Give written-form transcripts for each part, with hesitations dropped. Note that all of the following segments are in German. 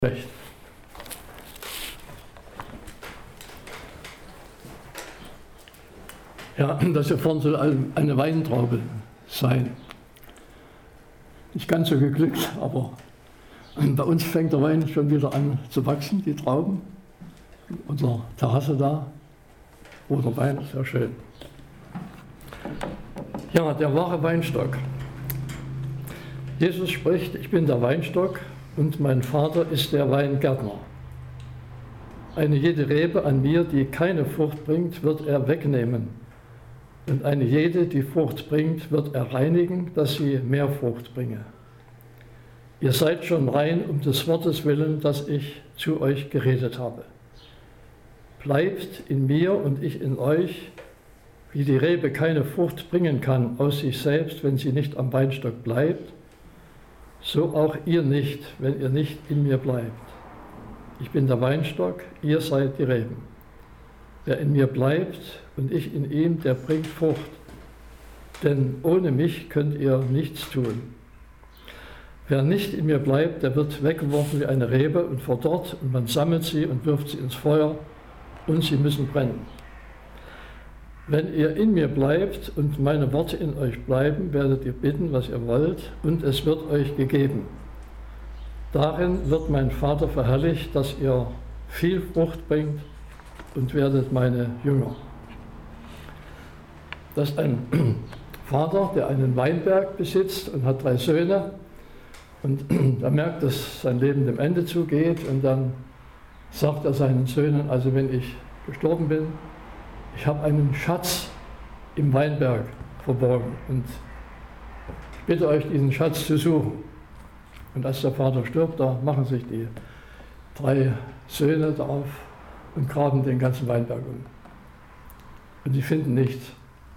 Recht. Ja, das hier vorne soll eine Weintraube sein. Nicht ganz so geglückt, aber bei uns fängt der Wein schon wieder an zu wachsen, die Trauben. Unsere Terrasse da, roter Wein, sehr schön. Ja, der wahre Weinstock. Jesus spricht, ich bin der Weinstock und mein Vater ist der Weingärtner. Eine jede Rebe an mir, die keine Frucht bringt, wird er wegnehmen. Und eine jede, die Frucht bringt, wird er reinigen, dass sie mehr Frucht bringe. Ihr seid schon rein um des Wortes willen, das ich zu euch geredet habe. Bleibt in mir und ich in euch, wie die Rebe keine Frucht bringen kann aus sich selbst, wenn sie nicht am Weinstock bleibt, so auch ihr nicht, wenn ihr nicht in mir bleibt. Ich bin der Weinstock, ihr seid die Reben. Wer in mir bleibt und ich in ihm, der bringt Frucht. Denn ohne mich könnt ihr nichts tun. Wer nicht in mir bleibt, der wird weggeworfen wie eine Rebe und verdorrt, und man sammelt sie und wirft sie ins Feuer, und sie müssen brennen. Wenn ihr in mir bleibt und meine Worte in euch bleiben, werdet ihr bitten, was ihr wollt, und es wird euch gegeben. Darin wird mein Vater verherrlicht, dass ihr viel Frucht bringt und werdet meine Jünger. Das ist ein Vater, der einen Weinberg besitzt und hat 3 Söhne. Und er merkt, dass sein Leben dem Ende zugeht. Und dann sagt er seinen Söhnen, also wenn ich gestorben bin, ich habe einen Schatz im Weinberg verborgen. Und ich bitte euch, diesen Schatz zu suchen. Und als der Vater stirbt, da machen sich die 3 Söhne darauf und graben den ganzen Weinberg um. Und sie finden nichts.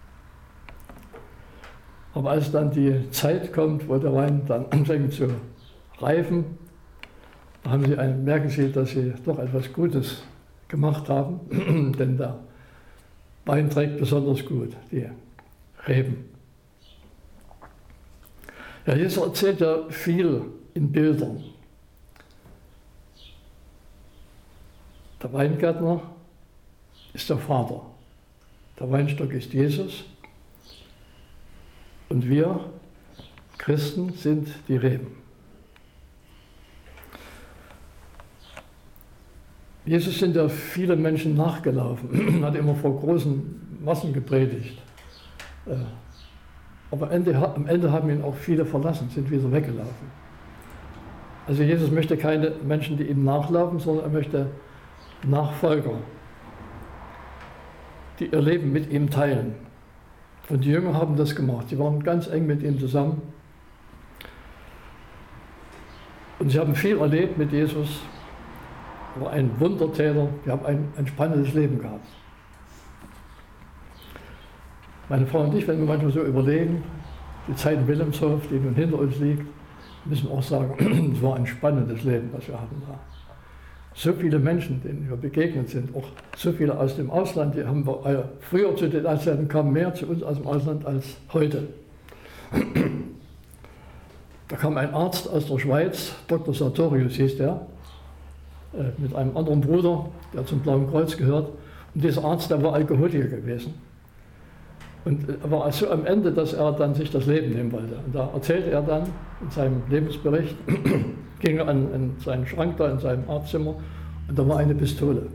Aber als dann die Zeit kommt, wo der Wein dann anfängt zu reifen, da merken sie, dass sie doch etwas Gutes gemacht haben, denn der Wein trägt besonders gut, die Reben. Ja, Jesus erzählt ja viel in Bildern. Der Weingärtner ist der Vater, der Weinstock ist Jesus und wir Christen sind die Reben. Jesus sind ja viele Menschen nachgelaufen, hat immer vor großen Massen gepredigt. Aber am Ende haben ihn auch viele verlassen, sind wieder weggelaufen. Also Jesus möchte keine Menschen, die ihm nachlaufen, sondern er möchte Nachfolger, die ihr Leben mit ihm teilen. Und die Jünger haben das gemacht. Sie waren ganz eng mit ihm zusammen. Und sie haben viel erlebt mit Jesus. Er war ein Wundertäter. Wir haben ein spannendes Leben gehabt. Meine Frau und ich, wenn wir manchmal so überlegen, die Zeit in Wilhelmshof, die nun hinter uns liegt, müssen wir auch sagen, es war ein spannendes Leben, was wir hatten da. So viele Menschen, denen wir begegnet sind, auch so viele aus dem Ausland, die haben wir, früher zu den Zeiten kamen mehr zu uns aus dem Ausland als heute. Da kam ein Arzt aus der Schweiz, Dr. Sartorius hieß der, mit einem anderen Bruder, der zum Blauen Kreuz gehört. Und dieser Arzt, der war Alkoholiker gewesen. Und er war so am Ende, dass er dann sich das Leben nehmen wollte. Und da erzählte er dann in seinem Lebensbericht, ging er an seinen Schrank da in seinem Arztzimmer und da war eine Pistole.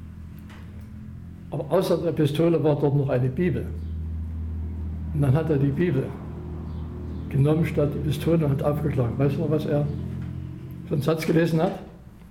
Aber außer der Pistole war dort noch eine Bibel. Und dann hat er die Bibel genommen statt die Pistole und hat aufgeschlagen. Weißt du noch, was er für einen Satz gelesen hat?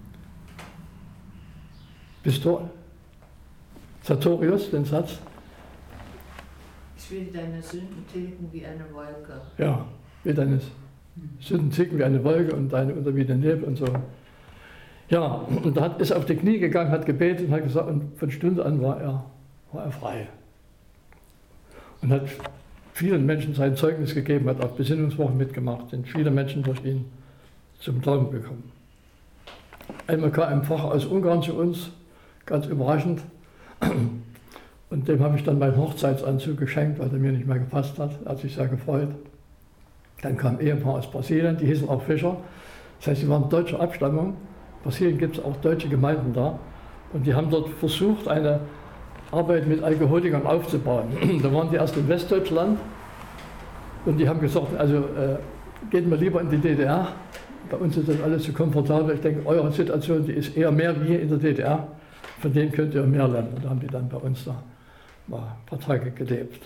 Sartorius, den Satz. Ich will deine Sünden tilgen wie eine Wolke. Ja, will deine Sünden tilgen wie eine Wolke und deine unter wie den Nebel und so. Ja, und da ist er auf die Knie gegangen, hat gebetet und hat gesagt, und von Stunde an war er frei. Und hat vielen Menschen sein Zeugnis gegeben, hat auf Besinnungswochen mitgemacht, sind viele Menschen durch ihn zum Glauben gekommen. Einmal kam ein Pfarrer aus Ungarn zu uns, ganz überraschend. Und dem habe ich dann meinen Hochzeitsanzug geschenkt, weil der mir nicht mehr gepasst hat. Er hat sich sehr gefreut. Dann kam ein Ehepaar aus Brasilien, die hießen auch Fischer. Das heißt, sie waren deutscher Abstammung. Brasilien gibt es auch deutsche Gemeinden da. Und die haben dort versucht, eine Arbeit mit Alkoholikern aufzubauen. Da waren die erst in Westdeutschland und die haben gesagt, also geht mal lieber in die DDR. Bei uns ist das alles zu komfortabel. Ich denke, eure Situation, die ist eher mehr wie in der DDR. Von denen könnt ihr mehr lernen. Und da haben die dann bei uns da mal ein paar Tage gelebt.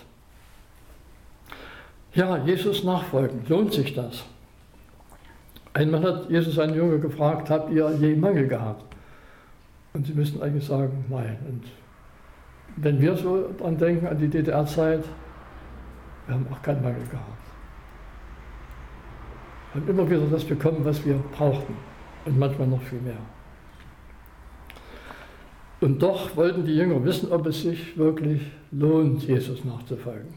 Ja, Jesus nachfolgen, lohnt sich das? Einmal hat Jesus einen Jünger gefragt, habt ihr je Mangel gehabt? Und sie müssten eigentlich sagen, nein. Und wenn wir so dran denken, an die DDR-Zeit, wir haben auch keinen Mangel gehabt. Wir haben immer wieder das bekommen, was wir brauchten. Und manchmal noch viel mehr. Und doch wollten die Jünger wissen, ob es sich wirklich lohnt, Jesus nachzufolgen.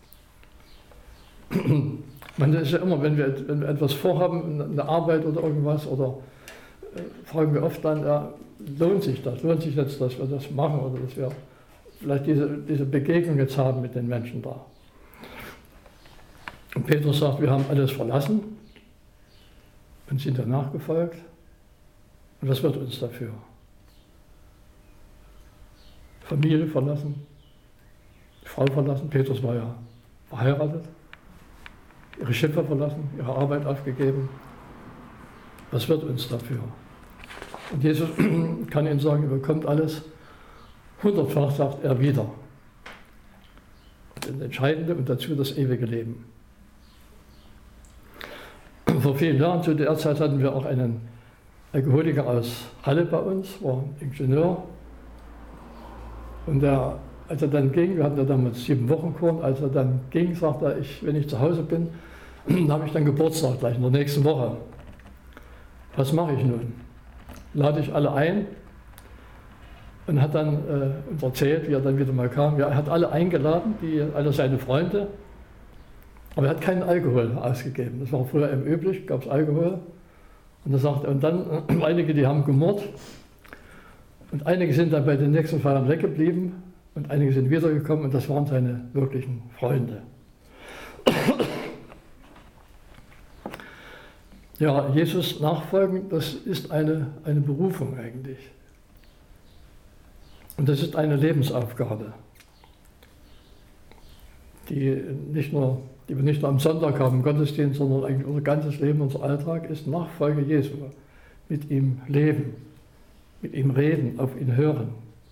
Das ist ja immer, wenn wir etwas vorhaben, eine Arbeit oder irgendwas, oder fragen wir oft dann, ja, lohnt sich das? Lohnt sich jetzt, dass wir das machen oder dass wir vielleicht diese Begegnung jetzt haben mit den Menschen da? Und Petrus sagt, wir haben alles verlassen und sind danach gefolgt. Und was wird uns dafür? Familie verlassen, Frau verlassen, Petrus war ja verheiratet, ihre Schiffe verlassen, ihre Arbeit aufgegeben. Was wird uns dafür? Und Jesus kann ihnen sagen, ihr bekommt alles 100-fach, sagt er wieder. Das Entscheidende und dazu das ewige Leben. Vor vielen Jahren zu der Zeit hatten wir auch einen Alkoholiker aus Halle bei uns, war ein Ingenieur. Und als er dann ging, wir hatten ja damals 7 Wochen, als er dann ging, sagte er, wenn ich zu Hause bin, habe ich dann Geburtstag gleich in der nächsten Woche. Was mache ich nun? Lade ich alle ein und hat dann uns erzählt, wie er dann wieder mal kam. Ja, er hat alle eingeladen, alle seine Freunde, aber er hat keinen Alkohol ausgegeben. Das war früher eben üblich, gab es Alkohol. Und er sagte, und dann einige, die haben gemurrt. Und einige sind dann bei den nächsten Feiern weggeblieben und einige sind wiedergekommen und das waren seine wirklichen Freunde. Ja, Jesus nachfolgen, das ist eine Berufung eigentlich. Und das ist eine Lebensaufgabe, die wir nicht nur am Sonntag haben, im Gottesdienst, sondern eigentlich unser ganzes Leben, unser Alltag ist Nachfolge Jesu. Mit ihm leben, mit ihm reden, auf ihn hören.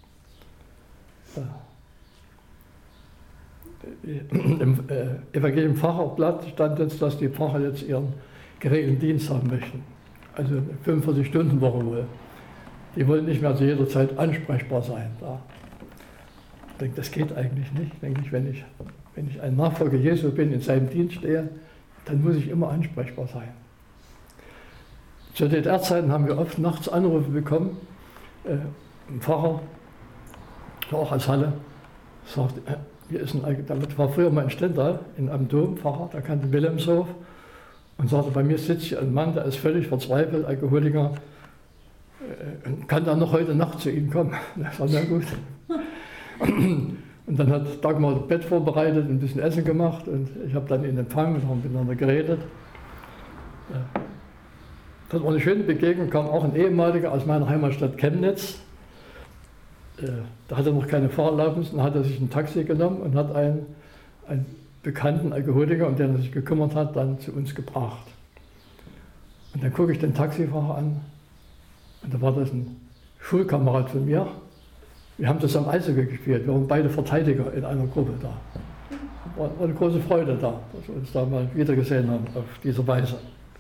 Im Evangelium Pfarrerblatt stand jetzt, dass die Pfarrer jetzt ihren geregelten Dienst haben möchten. Also eine 45-Stunden-Woche wohl. Die wollen nicht mehr zu jeder Zeit ansprechbar sein. Ich denke, das geht eigentlich nicht. Denke ich, wenn ich ein Nachfolger Jesu bin, in seinem Dienst stehe, dann muss ich immer ansprechbar sein. Zu DDR-Zeiten haben wir oft nachts Anrufe bekommen. Ein Pfarrer, auch aus Halle, sagt, damit war früher mal in Stendal, am Dom, Pfarrer, der kannte Wilhelmshof, und sagte, bei mir sitzt hier ein Mann, der ist völlig verzweifelt, Alkoholiker, kann dann noch heute Nacht zu Ihnen kommen? Das war sehr gut. Und dann hat Dagmar das Bett vorbereitet, ein bisschen Essen gemacht und ich habe dann ihn empfangen und haben miteinander geredet. Das war eine schöne Begegnung, kam auch ein ehemaliger aus meiner Heimatstadt Chemnitz. Da hatte er noch keine Fahrerlaubnis, dann hat er sich ein Taxi genommen und hat einen bekannten Alkoholiker, um den er sich gekümmert hat, dann zu uns gebracht. Und dann gucke ich den Taxifahrer an und da war das ein Schulkamerad von mir. Wir haben zusammen Eishockey gespielt, wir waren beide Verteidiger in einer Gruppe da. War eine große Freude da, dass wir uns da mal wiedergesehen haben auf diese Weise.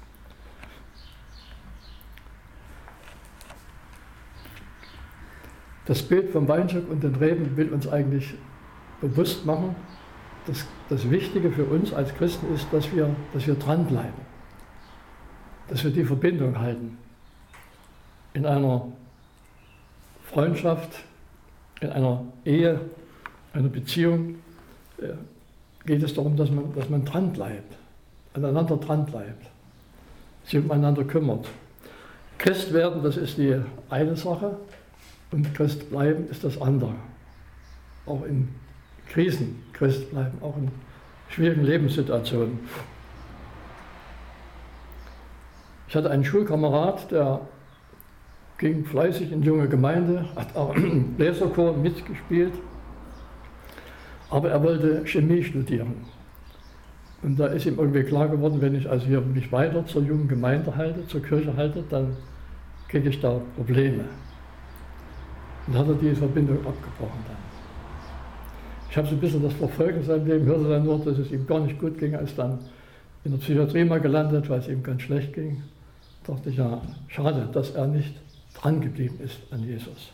Das Bild vom Weinstock und den Reben will uns eigentlich bewusst machen, dass das Wichtige für uns als Christen ist, dass wir dranbleiben, dass wir die Verbindung halten. In einer Freundschaft, in einer Ehe, einer Beziehung geht es darum, dass man dranbleibt, aneinander dranbleibt, sich umeinander kümmert. Christ werden, das ist die eine Sache. Und Christ bleiben ist das andere. Auch in Krisen Christ bleiben, auch in schwierigen Lebenssituationen. Ich hatte einen Schulkamerad, der ging fleißig in die junge Gemeinde, hat auch im Bläserchor mitgespielt, aber er wollte Chemie studieren. Und da ist ihm irgendwie klar geworden, wenn ich also hier mich weiter zur jungen Gemeinde halte, zur Kirche halte, dann kriege ich da Probleme. Und hat er diese Verbindung abgebrochen dann. Ich habe so ein bisschen das verfolgt in seinem Leben, hörte dann nur, dass es ihm gar nicht gut ging, als dann in der Psychiatrie mal gelandet, weil es ihm ganz schlecht ging. Da dachte ich, ja, schade, dass er nicht dran geblieben ist an Jesus.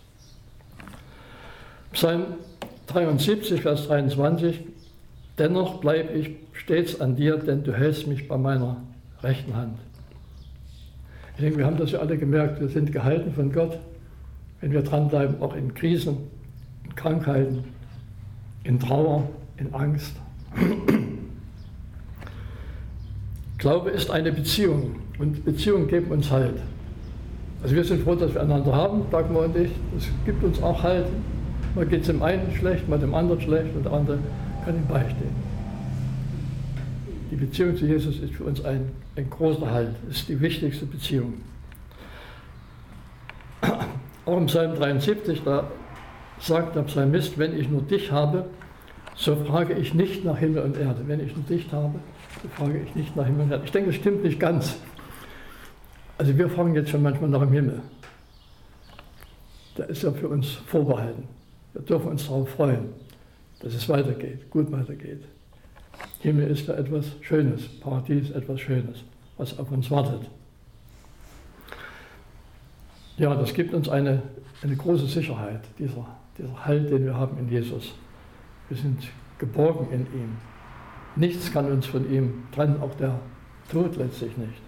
Psalm 73, Vers 23, dennoch bleibe ich stets an dir, denn du hältst mich bei meiner rechten Hand. Ich denke, wir haben das ja alle gemerkt, wir sind gehalten von Gott, wenn wir dranbleiben, auch in Krisen, in Krankheiten, in Trauer, in Angst. Glaube ist eine Beziehung und Beziehungen geben uns Halt. Also wir sind froh, dass wir einander haben, Dagmar und ich. Das gibt uns auch Halt. Mal geht es dem einen schlecht, mal dem anderen schlecht und der andere kann ihm beistehen. Die Beziehung zu Jesus ist für uns ein großer Halt, ist die wichtigste Beziehung. Auch im Psalm 73, da sagt der Psalmist, wenn ich nur dich habe, so frage ich nicht nach Himmel und Erde. Wenn ich nur dich habe, so frage ich nicht nach Himmel und Erde. Ich denke, das stimmt nicht ganz. Also wir fragen jetzt schon manchmal nach dem Himmel. Der ist ja für uns vorbehalten. Wir dürfen uns darauf freuen, dass es weitergeht, gut weitergeht. Himmel ist ja etwas Schönes, Paradies etwas Schönes, was auf uns wartet. Ja, das gibt uns eine große Sicherheit, dieser Halt, den wir haben in Jesus. Wir sind geborgen in ihm. Nichts kann uns von ihm trennen, auch der Tod letztlich nicht.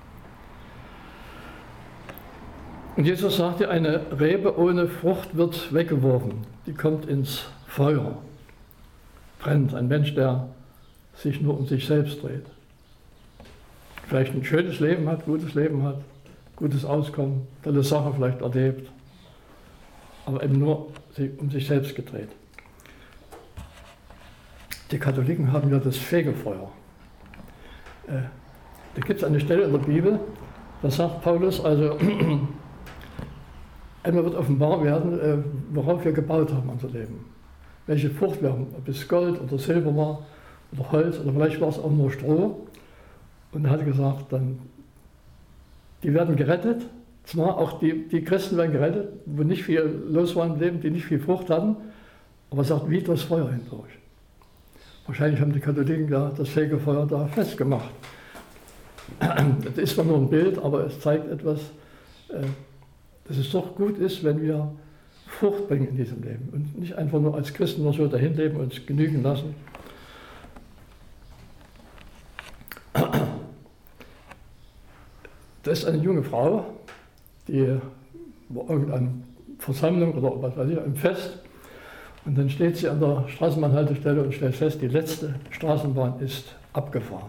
Und Jesus sagte, eine Rebe ohne Frucht wird weggeworfen. Die kommt ins Feuer, brennt. Ein Mensch, der sich nur um sich selbst dreht. Vielleicht ein schönes Leben hat, gutes Auskommen, tolle Sachen vielleicht erlebt, aber eben nur um sich selbst gedreht. Die Katholiken haben ja das Fegefeuer. Da gibt es eine Stelle in der Bibel, da sagt Paulus, also einmal wird offenbar werden, worauf wir gebaut haben, unser Leben. Welche Frucht wir haben, ob es Gold oder Silber war oder Holz oder vielleicht war es auch nur Stroh. Und er hat gesagt, dann, die werden gerettet, zwar auch die Christen werden gerettet, wo nicht viel los war im Leben, die nicht viel Frucht hatten, aber er sagt, wie das Feuer hindurch. Wahrscheinlich haben die Katholiken da das Fegefeuer da festgemacht. Das ist zwar nur ein Bild, aber es zeigt etwas, dass es doch gut ist, wenn wir Frucht bringen in diesem Leben und nicht einfach nur als Christen nur so dahin leben und uns genügen lassen. Da ist eine junge Frau, die war irgendeine Versammlung oder was weiß ich, ein Fest. Und dann steht sie an der Straßenbahnhaltestelle und stellt fest, die letzte Straßenbahn ist abgefahren.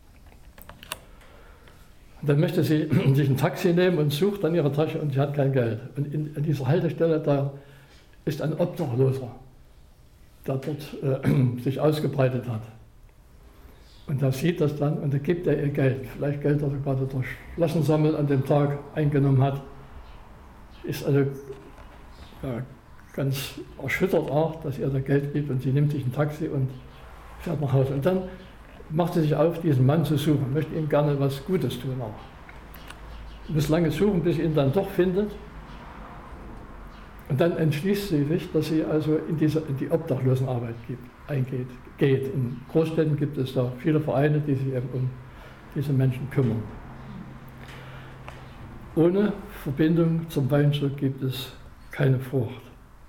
Und dann möchte sie sich ein Taxi nehmen und sucht dann ihre Tasche und sie hat kein Geld. Und an dieser Haltestelle, da ist ein Obdachloser, der dort sich ausgebreitet hat. Und da sieht das dann und da gibt er ihr Geld. Vielleicht Geld, das er gerade durch Flaschensammeln an dem Tag eingenommen hat. Ist also ja, ganz erschüttert auch, dass ihr da Geld gibt und sie nimmt sich ein Taxi und fährt nach Hause. Und dann macht sie sich auf, diesen Mann zu suchen, möchte ihm gerne was Gutes tun auch. Muss lange suchen, bis sie ihn dann doch findet. Und dann entschließt sie sich, dass sie also in die Obdachlosenarbeit geht. In Großstädten gibt es da viele Vereine, die sich eben um diese Menschen kümmern. Ohne Verbindung zum Weinstock gibt es keine Frucht.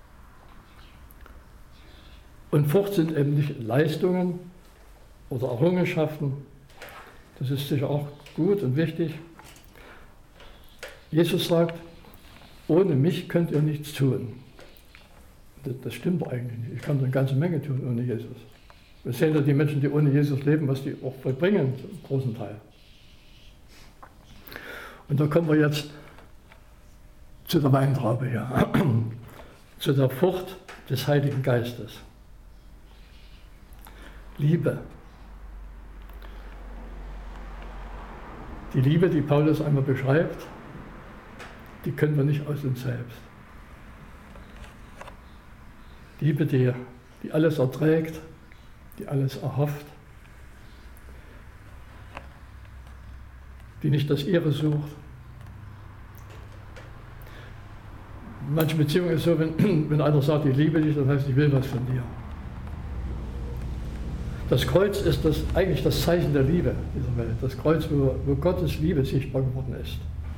Und Frucht sind eben nicht Leistungen oder Errungenschaften. Das ist sicher auch gut und wichtig. Jesus sagt, ohne mich könnt ihr nichts tun. Das stimmt eigentlich nicht. Ich kann eine ganze Menge tun ohne Jesus. Wir sehen ja die Menschen, die ohne Jesus leben, was die auch vollbringen, zum großen Teil. Und da kommen wir jetzt zu der Weintraube hier, zu der Frucht des Heiligen Geistes. Liebe. Die Liebe, die Paulus einmal beschreibt, die können wir nicht aus uns selbst. Liebe, die alles erträgt, die alles erhofft, die nicht das Ihre sucht. Manche Beziehungen ist so, wenn einer sagt, ich liebe dich, das heißt, ich will was von dir. Das Kreuz ist eigentlich das Zeichen der Liebe dieser Welt. Das Kreuz, wo Gottes Liebe sichtbar geworden ist.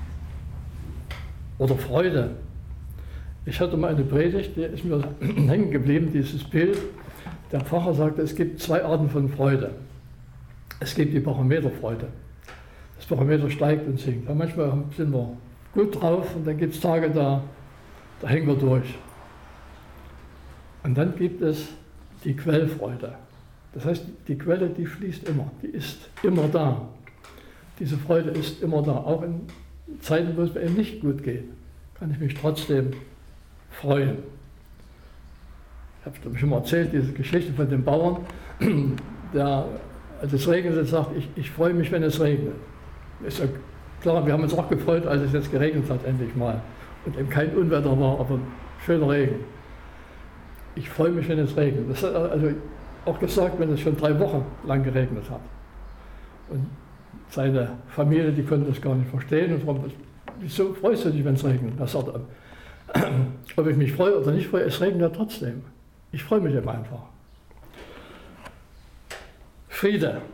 Oder Freude. Ich hatte mal eine Predigt, die ist mir hängen geblieben, dieses Bild. Der Pfarrer sagte, es gibt zwei Arten von Freude. Es gibt die Barometerfreude. Das Barometer steigt und sinkt. Ja, manchmal sind wir gut drauf und dann gibt es Tage, da hängen wir durch. Und dann gibt es die Quellfreude. Das heißt, die Quelle, die fließt immer, die ist immer da. Diese Freude ist immer da. Auch in Zeiten, wo es mir eben nicht gut geht, kann ich mich trotzdem freuen. Ich habe schon mal erzählt, diese Geschichte von dem Bauern, der, als es regnete, sagt, ich freue mich, wenn es regnet. Ist ja klar, wir haben uns auch gefreut, als es jetzt geregnet hat, endlich mal. Und eben kein Unwetter war, aber schöner Regen. Ich freue mich, wenn es regnet. Das hat also auch gesagt, wenn es schon 3 Wochen lang geregnet hat. Und seine Familie, die konnte das gar nicht verstehen und fragte, wieso freust du dich, wenn es regnet? Er sagte, ob ich mich freue oder nicht freue, es regnet ja trotzdem. Ich freue mich eben einfach. Friede.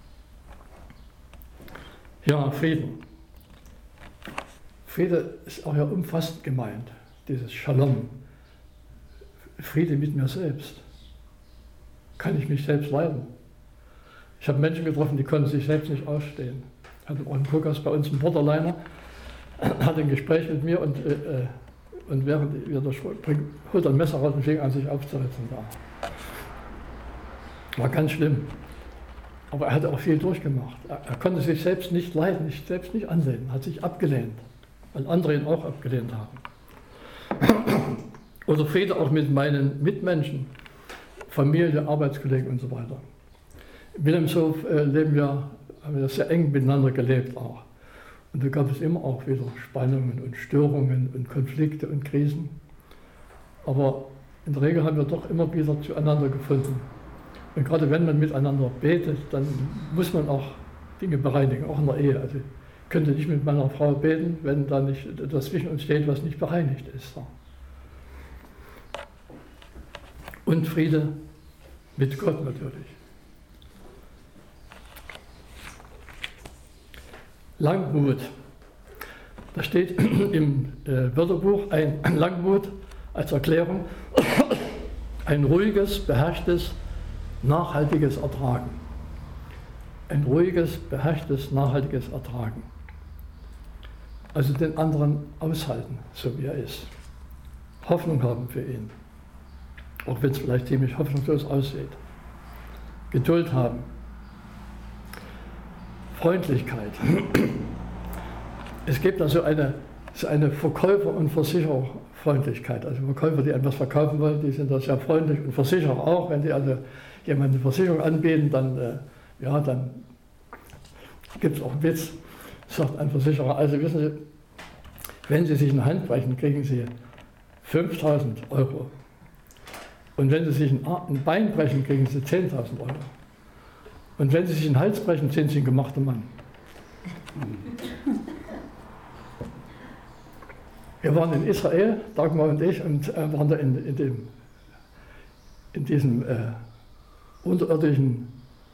Ja, Frieden. Friede ist auch ja umfassend gemeint, dieses Shalom. Friede mit mir selbst. Kann ich mich selbst leiden? Ich habe Menschen getroffen, die konnten sich selbst nicht ausstehen. Ich hatte auch einen Lukas bei uns, ein Borderliner, hatte ein Gespräch mit mir und während wir da holt ein Messer raus und fing an, sich aufzuritzen da. War ganz schlimm. Aber er hatte auch viel durchgemacht. Er konnte sich selbst nicht leiden, sich selbst nicht ansehen, hat sich abgelehnt, weil andere ihn auch abgelehnt haben. Oder Friede auch mit meinen Mitmenschen, Familie, Arbeitskollegen und so weiter. In Wilhelmshof haben wir sehr eng miteinander gelebt auch. Und da gab es immer auch wieder Spannungen und Störungen und Konflikte und Krisen. Aber in der Regel haben wir doch immer wieder zueinander gefunden. Und gerade wenn man miteinander betet, dann muss man auch Dinge bereinigen, auch in der Ehe. Also ich könnte nicht mit meiner Frau beten, wenn da nicht etwas zwischen uns steht, was nicht bereinigt ist. Und Friede mit Gott natürlich. Langmut. Da steht im Wörterbuch ein Langmut als Erklärung, ein ruhiges, beherrschtes, nachhaltiges Ertragen. Ein ruhiges, beherrschtes, nachhaltiges Ertragen. Also den anderen aushalten, so wie er ist. Hoffnung haben für ihn. Auch wenn es vielleicht ziemlich hoffnungslos aussieht. Geduld haben. Freundlichkeit. Es gibt also eine Verkäufer- und Versichererfreundlichkeit. Also Verkäufer, die etwas verkaufen wollen, die sind da sehr freundlich und Versicherer auch. Wenn die also jemandem eine Versicherung anbieten, dann gibt es auch einen Witz, sagt ein Versicherer, also wissen Sie, wenn Sie sich eine Hand brechen, kriegen Sie 5.000 €. Und wenn Sie sich ein Bein brechen, kriegen Sie 10.000 €. Und wenn Sie sich den Hals brechen, sind Sie ein gemachter Mann. Wir waren in Israel, Dagmar und ich, und waren da in diesem unterirdischen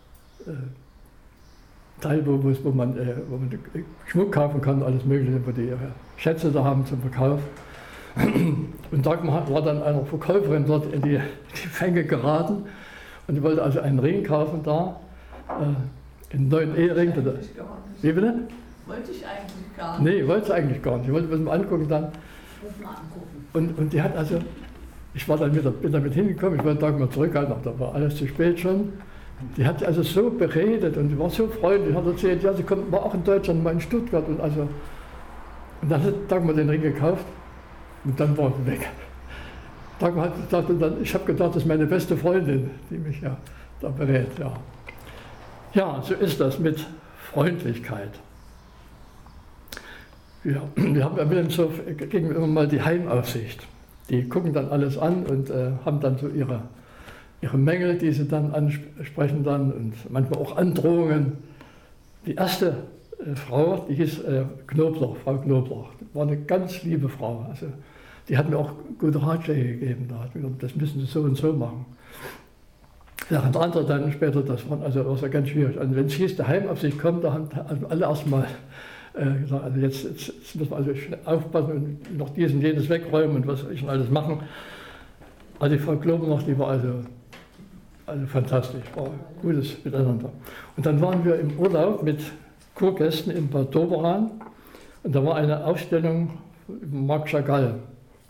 Teil, wo man Schmuck kaufen kann, alles Mögliche, wo die ihre Schätze da haben zum Verkauf. Und Dagmar war dann einer Verkäuferin dort in die Fänge geraten und die wollte also einen Ring kaufen da, einen neuen Ehering. Wie bitte? Wollte ich eigentlich gar nicht. Nee, wollte sie eigentlich gar nicht. Ich wollte es mal angucken dann. Und die hat also, ich war dann bin damit hingekommen, ich wollte Dagmar zurückhalten, aber da war alles zu spät schon. Die hat also so beredet und die war so freundlich, hat erzählt, ja, sie war auch in Deutschland, mal in Stuttgart und dann hat Dagmar den Ring gekauft und dann war er weg. Dagmar hat gesagt, ich habe gedacht, das ist meine beste Freundin, die mich ja da berät. Ja. Ja, so ist das mit Freundlichkeit. Ja, wir haben bei Wilhelmshof gegenüber mal die Heimaufsicht. Die gucken dann alles an und haben dann so ihre Mängel, die sie dann ansprechen dann und manchmal auch Androhungen. Die erste Frau, die hieß Knobloch, Frau Knobloch, war eine ganz liebe Frau. Also, die hat mir auch gute Ratschläge gegeben. Da hat mir gesagt, das müssen Sie so und so machen. Während andere dann später, das war also ganz schwierig. Also wenn es hieß, der Heimaufsicht kommt, da haben alle erstmal gesagt, also jetzt müssen wir also aufpassen und noch dies und jenes wegräumen und was soll ich schon alles machen. Also die Frau Knobloch, die war also fantastisch, war gutes Miteinander. Und dann waren wir im Urlaub mit Kurgästen in Bad Doberan und da war eine Ausstellung über Marc Chagall.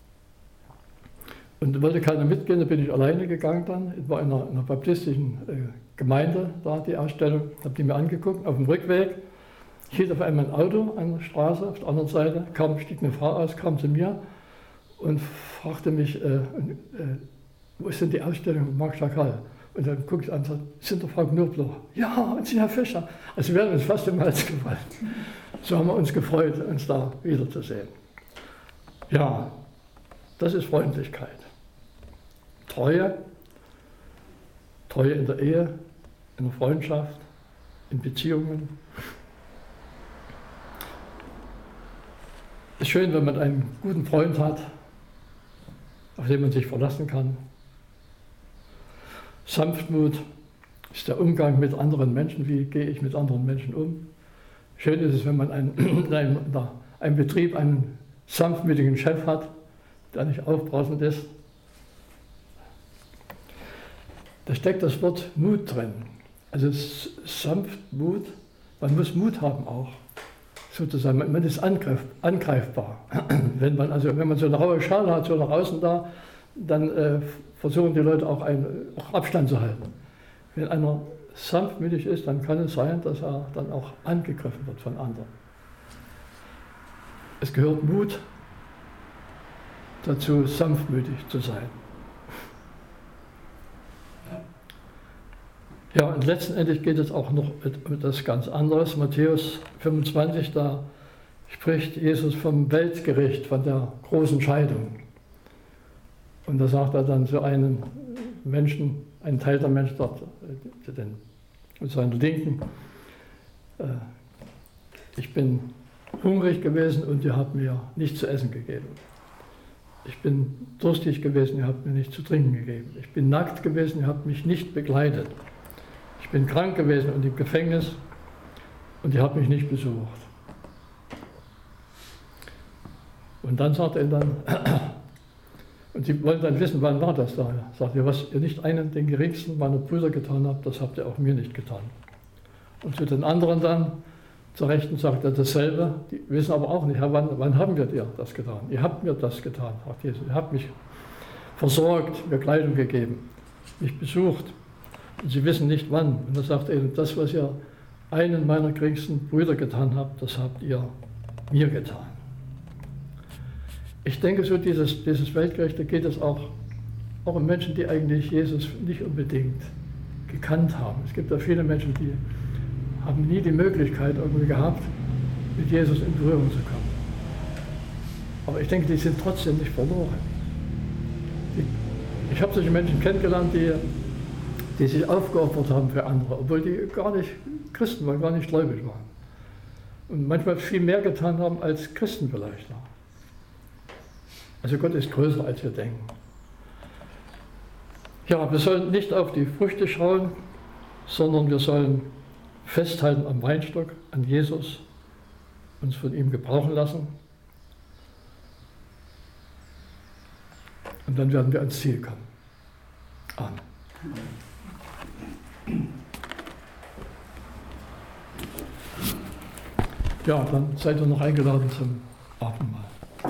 Und da wollte keiner mitgehen, da bin ich alleine gegangen dann. Es war in einer baptistischen Gemeinde da die Ausstellung, habe die mir angeguckt. Auf dem Rückweg hielt auf einmal ein Auto an der Straße, auf der anderen Seite, stieg eine Frau aus, kam zu mir und fragte mich, wo ist denn die Ausstellung mit Marc Chagall? Und dann gucke ich an und sage, sind doch Frau Knobloch? Ja, und Sie, Herr Fischer. Also wir haben uns fast im Hals gefallen. So haben wir uns gefreut, uns da wiederzusehen. Ja, das ist Freundlichkeit. Treue in der Ehe, in der Freundschaft, in Beziehungen. Es ist schön, wenn man einen guten Freund hat, auf den man sich verlassen kann. Sanftmut ist der Umgang mit anderen Menschen. Wie gehe ich mit anderen Menschen um? Schön ist es, wenn man einen Betrieb, einen sanftmütigen Chef hat, der nicht aufbrausend ist. Da steckt das Wort Mut drin. Also Sanftmut, man muss Mut haben auch, sozusagen. Man ist angreifbar. Wenn man so eine raue Schale hat, so nach außen da, dann versuchen die Leute auch Abstand zu halten. Wenn einer sanftmütig ist, dann kann es sein, dass er dann auch angegriffen wird von anderen. Es gehört Mut dazu, sanftmütig zu sein. Ja, und letztendlich geht es auch noch um etwas ganz anderes. Matthäus 25, da spricht Jesus vom Weltgericht, von der großen Scheidung. Und da sagt er dann zu einem Menschen, einen Teil der Menschen dort, mit seiner Linken, ich bin hungrig gewesen und ihr habt mir nichts zu essen gegeben. Ich bin durstig gewesen, ihr habt mir nichts zu trinken gegeben. Ich bin nackt gewesen, ihr habt mich nicht bekleidet. Ich bin krank gewesen und im Gefängnis und ihr habt mich nicht besucht. Und dann sagt er dann, und sie wollen dann wissen, wann war das da? Sagt er, was ihr nicht einen, den geringsten meiner Brüder getan habt, das habt ihr auch mir nicht getan. Und zu den anderen dann, zur Rechten sagt er dasselbe, die wissen aber auch nicht, Herr, wann haben wir dir das getan? Ihr habt mir das getan, sagt Jesus. Ihr habt mich versorgt, mir Kleidung gegeben, mich besucht. Und sie wissen nicht wann. Und er sagt eben, das, was ihr einen meiner geringsten Brüder getan habt, das habt ihr mir getan. Ich denke, so dieses Weltgericht, da geht es auch um Menschen, die eigentlich Jesus nicht unbedingt gekannt haben. Es gibt ja viele Menschen, die haben nie die Möglichkeit irgendwie gehabt, mit Jesus in Berührung zu kommen. Aber ich denke, die sind trotzdem nicht verloren. Ich habe solche Menschen kennengelernt, die sich aufgeopfert haben für andere, obwohl die gar nicht Christen waren, gar nicht gläubig waren. Und manchmal viel mehr getan haben als Christen vielleicht. Also Gott ist größer, als wir denken. Ja, wir sollen nicht auf die Früchte schauen, sondern wir sollen festhalten am Weinstock, an Jesus, uns von ihm gebrauchen lassen. Und dann werden wir ans Ziel kommen. Amen. Ja, dann seid ihr noch eingeladen zum